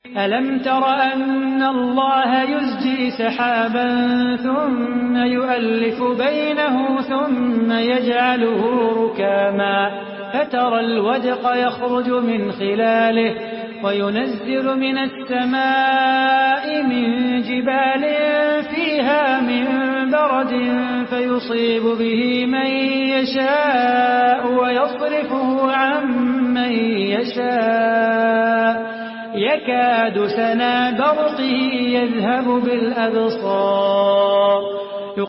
ألم تر أن الله يزجي سحابا ثم يؤلف بينه ثم يجعله ركاما فترى الودق يخرج من خلاله وينزل من السماء من جبال فيها من برد فيصيب به من يشاء ويصرفه عن من يشاء يكاد سنا برقه يذهب بالأبصار